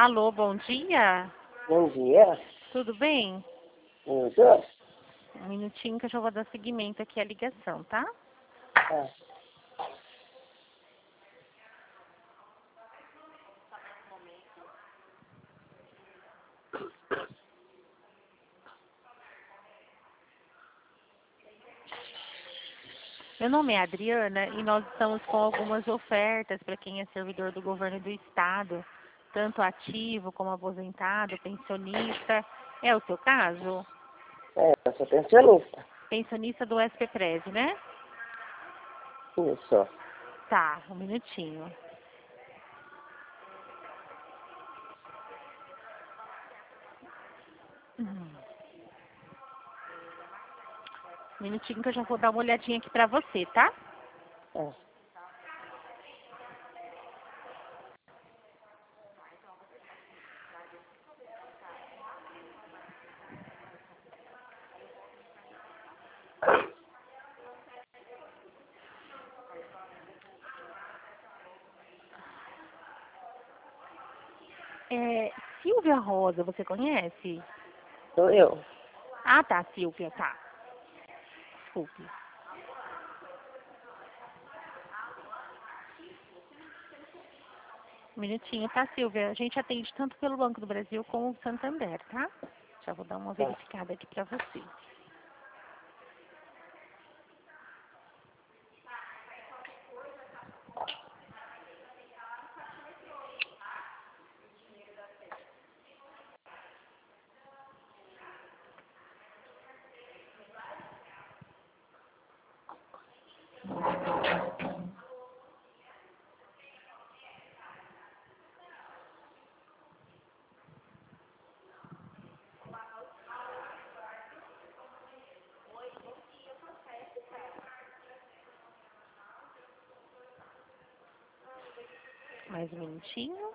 Alô, bom dia. Bom dia. Tudo bem? Tudo? Um minutinho que eu já vou dar seguimento aqui à ligação, tá? Ah. Meu nome é Adriana e nós estamos com algumas ofertas para quem é servidor do governo do estado, tanto ativo como aposentado, pensionista. É o seu caso? Eu sou pensionista. Pensionista do SPPREV, né? Isso. Tá, um minutinho. Um minutinho que eu já vou dar uma olhadinha aqui para você, tá? Ah. Silvia Rosa, você conhece? Sou eu. Ah, tá, Silvia, tá. Desculpe. Um minutinho, tá, Silvia? A gente atende tanto pelo Banco do Brasil como o Santander, tá? Já vou dar uma verificada aqui pra você. Mais um minutinho.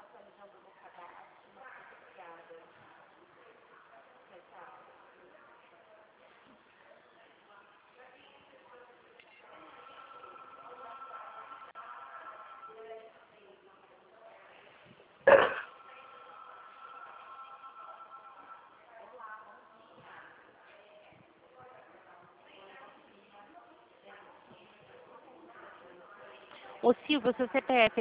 Ô, Silvia, seu CPF é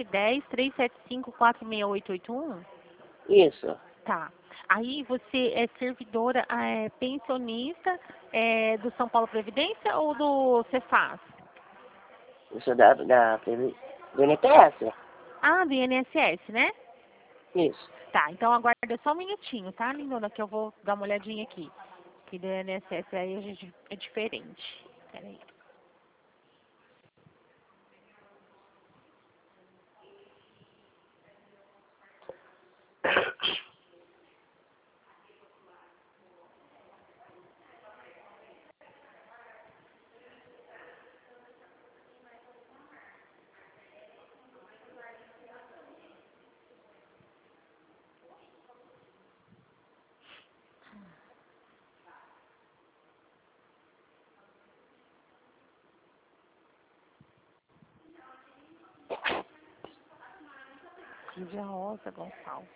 110-375-46881? Isso. Tá. Aí você é servidora, pensionista do São Paulo Previdência ou do Cefaz? Eu sou do NPS. Ah, do INSS, né? Isso. Tá, então aguarda só um minutinho, tá, lindona, que eu vou dar uma olhadinha aqui. Que do INSS aí a gente é diferente. Peraí. Silvia Rosa Gonçalves.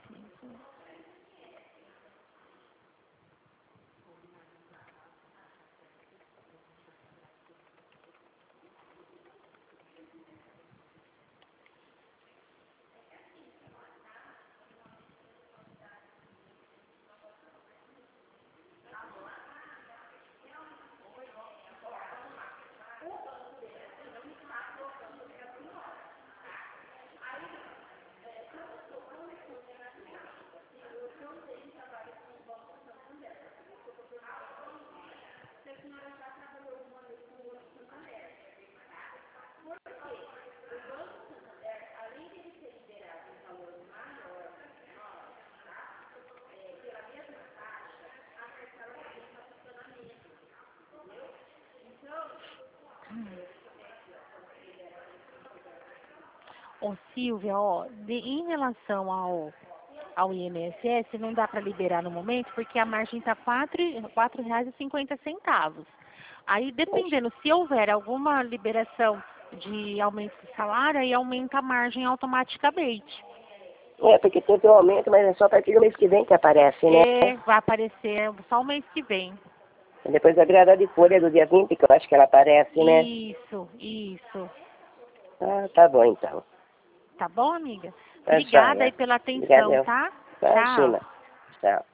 Ô, Silvia, ó, em relação ao INSS, não dá para liberar no momento, porque a margem está R$ 4,50. Aí, dependendo, se houver alguma liberação de aumento de salário, aí aumenta a margem automaticamente. É, porque teve um aumento, mas é só a partir do mês que vem que aparece, né? É, vai aparecer só o mês que vem. Depois da virada de folha do dia 20, que eu acho que ela aparece, né? Isso. Ah, tá bom então. Tá bom, amiga? Tá Obrigada joia. aí pela atenção, Obrigadão. tá? Tchau. Imagina. Tchau.